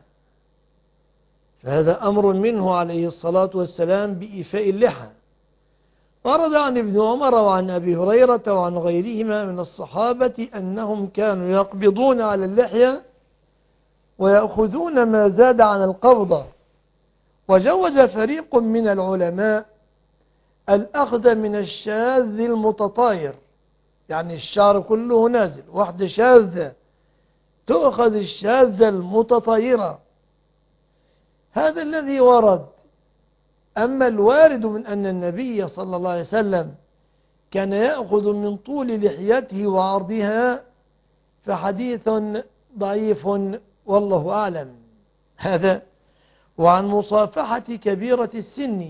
Speaker 4: فهذا أمر منه عليه الصلاة والسلام بإيفاء اللحى. ورد عن ابن عمر وعن أبي هريرة وعن غيرهما من الصحابة أنهم كانوا يقبضون على اللحية ويأخذون ما زاد عن القبضة. وجوز فريق من العلماء الأخذ من الشاذ المتطاير، يعني الشعر كله نازل، واحدة شاذة تأخذ الشاذة المتطايرة، هذا الذي ورد. أما الوارد من أن النبي صلى الله عليه وسلم كان يأخذ من طول لحيته وعرضها فحديث ضعيف والله أعلم. هذا. وعن مصافحة كبيرة السن،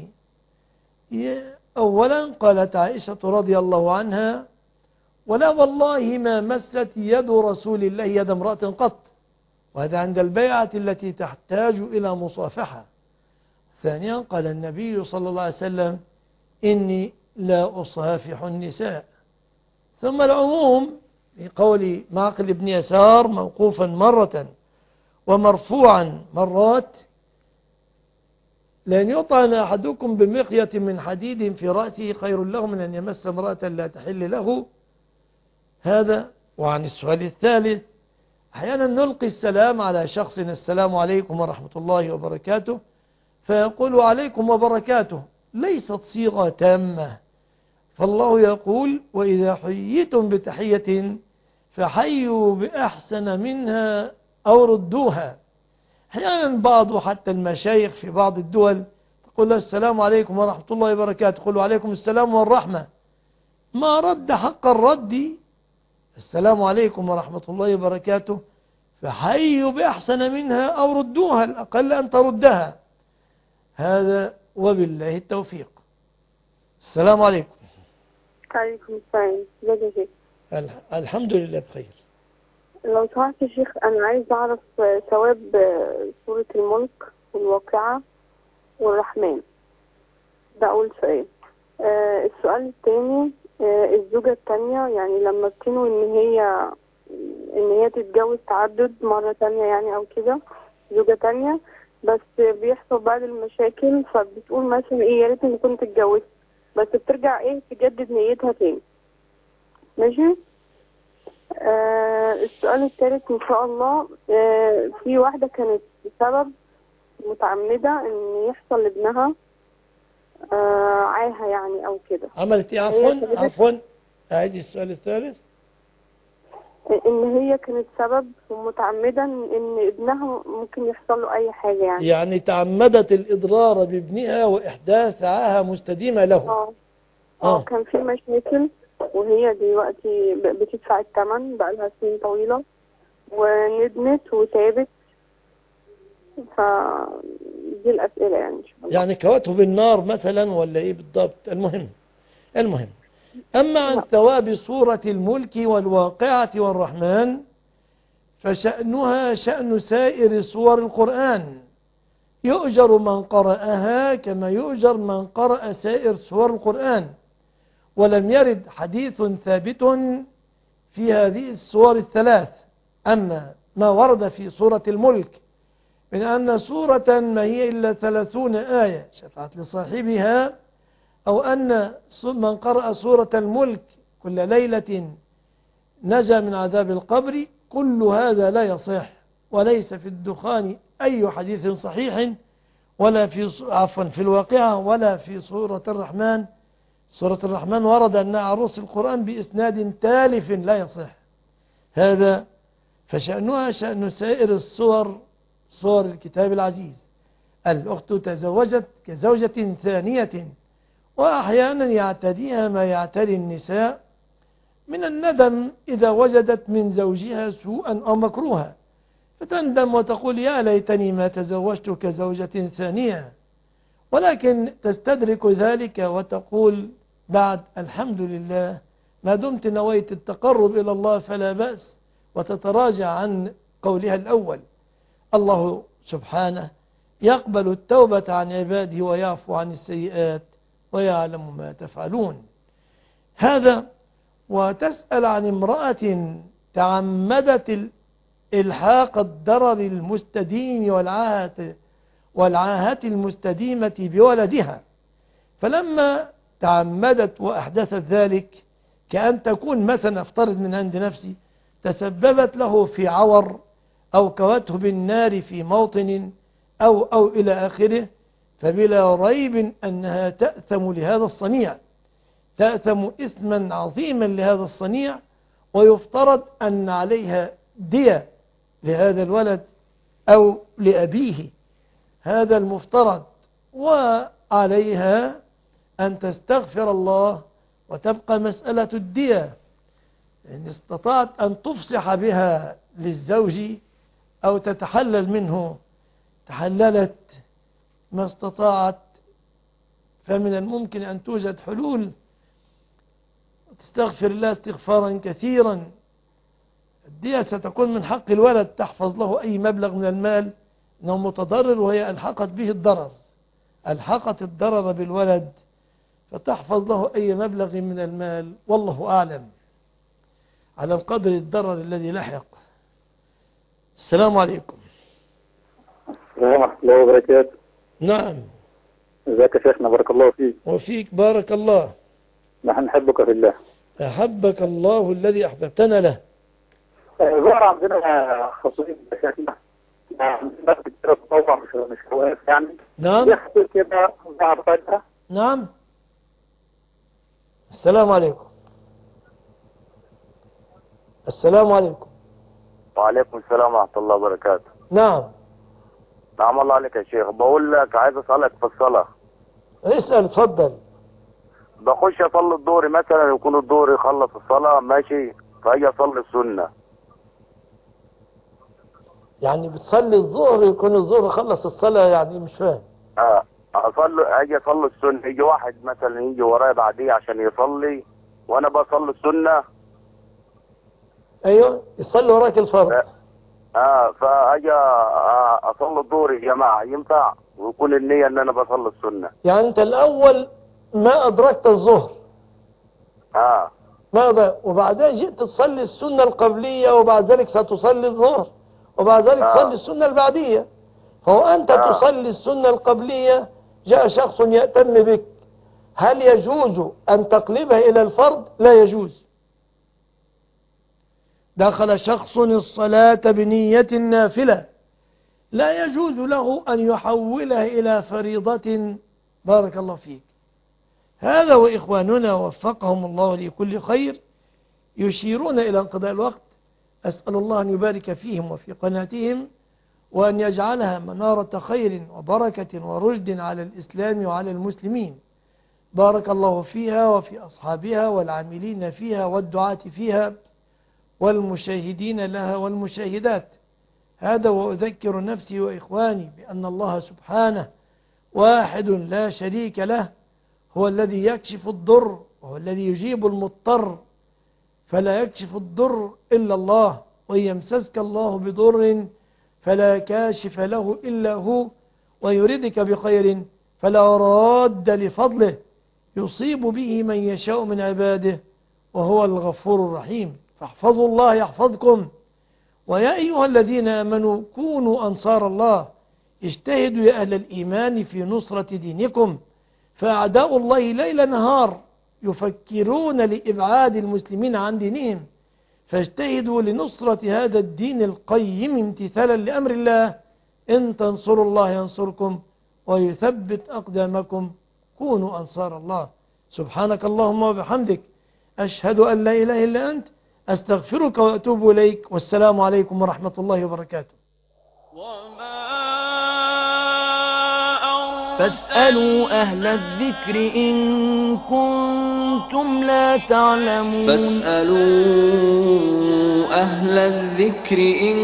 Speaker 4: أولا قالت عائشة رضي الله عنها: ولا والله ما مست يد رسول الله يد امرأة قط، وهذا عند البيعة التي تحتاج إلى مصافحة. ثانيا قال النبي صلى الله عليه وسلم: إني لا أصافح النساء. ثم العموم في قول معقل بن يسار موقوفا مرة ومرفوعا مرات: لأن يطعن أحدكم بمقية من حديد في رأسه خير له من أن يمس امرأة لا تحل له. هذا. وعن السؤال الثالث: أحيانا نلقي السلام على شخص: السلام عليكم ورحمة الله وبركاته، فيقول عليكم وبركاته، ليست صيغة تامة، فالله يقول: وإذا حييتم بتحية فحيوا بأحسن منها أو ردوها. أحيانا بعض حتى المشايخ في بعض الدول تقول له: السلام عليكم ورحمة الله وبركاته، قل عليكم السلام والرحمة، ما رد حق الرد: السلام عليكم ورحمة الله وبركاته، فحيوا بأحسن منها أو ردوها، الأقل أن تردها. هذا وبالله التوفيق. السلام عليكم.
Speaker 1: عليكم السلام. ازيك يا شيخ؟
Speaker 4: الحمد لله بخير.
Speaker 1: لو سمحت يا شيخ، أنا عايز أعرف ثواب سورة الملك والواقعة والرحمن. ده أول سؤال. آه السؤال الثاني: آه الزوجة الثانية، يعني لما بتنوي إن هي إن هي تتجوز تعدد مرة ثانية يعني أو كده، زوجة ثانية، بس بيحصل بعض المشاكل، فبتقول مثلا إيه يا ريتني كنت اتجوزت، بس بترجع إيه تجدد نيتها تاني. ماشي. آه السؤال الثالث إن شاء الله: آه في واحدة كانت بسبب متعمدة إن يحصل لابنها آه عاهة يعني أو كده.
Speaker 4: عملت إيه؟ عفوا عفوا أعيد السؤال الثالث.
Speaker 1: إن هي كانت سبب ومتعمدة إن ابنها ممكن يحصل له أي حاجة يعني.
Speaker 4: يعني تعمدت الإضرار بابنها وإحداث عاهة مستديمة له.
Speaker 1: آه آه كان في مشاكل، وهي دلوقتي بتدفع الثمن بقالها سنين طويلة، وندمت وتابت. فدي الأسئلة يعني إن شاء الله.
Speaker 4: يعني كوته بالنار مثلا ولا إيه بالضبط؟ المهم المهم أما عن ثواب سورة الملك والواقعة والرحمن فشأنها شأن سائر سور القرآن، يؤجر من قرأها كما يؤجر من قرأ سائر سور القرآن. ولم يرد حديث ثابت في هذه السور الثلاث. أما ما ورد في سورة الملك من أن سورة ما هي إلا ثلاثون آية شفعت لصاحبها، أو أن من قرأ سورة الملك كل ليلة نجا من عذاب القبر، كل هذا لا يصح، وليس في الدخان أي حديث صحيح، ولا في عفوا في الواقعة ولا في سورة الرحمن. سورة الرحمن ورد أنها عروس القرآن بإسناد تالف لا يصح. هذا. فشأنها شأن سائر الصور، صور الكتاب العزيز. الأخت تزوجت كزوجة ثانية، وأحيانا يعتديها ما يعتدي النساء من الندم إذا وجدت من زوجها سوءا أو مكروها، فتندم وتقول: يا ليتني ما تزوجت كزوجة ثانية. ولكن تستدرك ذلك وتقول بعد: الحمد لله، ما دمت نويت التقرب إلى الله فلا بأس، وتتراجع عن قولها الأول. الله سبحانه يقبل التوبة عن عباده ويعفو عن السيئات ويعلم ما تفعلون. هذا. وتسأل عن امرأة تعمدت إلحاق الضرر المستديم والعاهة والعاهة المستديمة بولدها، فلما تعمدت وأحدثت ذلك، كأن تكون مثلا افترض من عند نفسي تسببت له في عور أو كوته بالنار في موطن أو أو إلى آخره، فبلا ريب أنها تأثم لهذا الصنيع، تأثم إثما عظيما لهذا الصنيع، ويفترض أن عليها دية لهذا الولد أو لأبيه، هذا المفترض، وعليها أن تستغفر الله وتبقى مسألة الدية. إن استطعت أن تفصح بها للزوج أو تتحلل منه تحللت، ما استطاعت فمن الممكن أن توجد حلول، تستغفر الله استغفارا كثيرا. الدية ستكون من حق الولد، تحفظ له أي مبلغ من المال أنه متضرر وهي ألحقت به الضرر، ألحقت الضرر بالولد، فتحفظ له أي مبلغ من المال، والله أعلم، على القدر الضرر الذي لحق. السلام عليكم.
Speaker 13: ورحمة الله وبركاته.
Speaker 4: نعم.
Speaker 13: ازيك يا شيخنا؟ بارك الله فيك.
Speaker 4: وفيك بارك الله.
Speaker 13: نحن نحبك في الله.
Speaker 4: أحبك الله الذي أحببتنا له.
Speaker 13: ظهر عندنا خصوصية شيخنا، عندنا كتير تطوع مش مش واقف يعني.
Speaker 4: نعم.
Speaker 13: يحصل كده ظهر فجأة.
Speaker 4: نعم. السلام عليكم. السلام عليكم.
Speaker 2: وعليكم السلام ورحمة الله وبركاته.
Speaker 4: نعم.
Speaker 2: نعم الله عليك يا شيخ. بقول لك عايز أسألك في الصلاة.
Speaker 4: اسأل اتفضل.
Speaker 2: بخش أصلي الظهر مثلا، يكون الظهر يخلص الصلاة ماشي، فأجي أصلي السنة.
Speaker 4: يعني بتصلي الظهر يكون الظهر خلص الصلاة، يعني مش فاهم.
Speaker 2: اه أصلي، أجي أصلي السنة، يجي واحد مثلا يجي ورايا بعديه عشان يصلي وأنا بصلي السنة.
Speaker 4: أيوه يصلي وراك الفرض.
Speaker 2: اه فأجي أصلي الظهر يا جماعة، ينفع؟ ويكون النية إن أنا بصلي السنة.
Speaker 4: يعني أنت الأول ما أدركت الظهر.
Speaker 2: اه
Speaker 4: ماذا؟ وبعدين جئت تصلي السنة القبلية، وبعد ذلك ستصلي الظهر، وبعد ذلك
Speaker 2: آه.
Speaker 4: تصلي السنة البعدية. فهو أنت
Speaker 2: آه.
Speaker 4: تصلي السنة القبلية، جاء شخص يأتم بك، هل يجوز أن تقلبها إلى الفرض؟ لا يجوز. دخل شخص الصلاة بنية النافلة، لا يجوز له أن يحولها إلى فريضة. بارك الله فيك. هذا وإخواننا وفقهم الله لكل خير يشيرون إلى انقضاء الوقت. أسأل الله أن يبارك فيهم وفي قناتهم، وأن يجعلها منارة خير وبركة ورشد على الإسلام وعلى المسلمين. بارك الله فيها وفي أصحابها والعاملين فيها والدعاة فيها والمشاهدين لها والمشاهدات. هذا وأذكر نفسي وإخواني بأن الله سبحانه واحد لا شريك له، هو الذي يكشف الضر وهو الذي يجيب المضطر، فلا يكشف الضر إلا الله، وإن يمسسك الله بضر فلا كاشف له إلا هو، ويردك بخير فلا راد لفضله، يصيب به من يشاء من عباده، وهو الغفور الرحيم. فاحفظوا الله يحفظكم. ويا أيها الذين آمنوا كونوا أنصار الله، اجتهدوا يا أهل الإيمان في نصرة دينكم، فأعداء الله ليل نهار يفكرون لإبعاد المسلمين عن دينهم، فاجتهدوا لنصرة هذا الدين القيم امتثالا لأمر الله. إن تنصروا الله ينصركم ويثبت أقدامكم. كونوا أنصار الله. سبحانك اللهم وبحمدك، أشهد أن لا إله إلا أنت، أستغفرك وأتوب إليك، والسلام عليكم ورحمة الله وبركاته.
Speaker 3: فاسألوا أهل الذكر إن كنتم لا تعلمون. فاسألوا أهل الذكر إن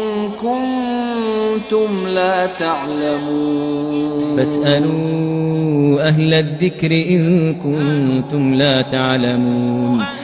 Speaker 3: كنتم لا تعلمون. فاسألوا أهل الذكر إن كنتم لا تعلمون.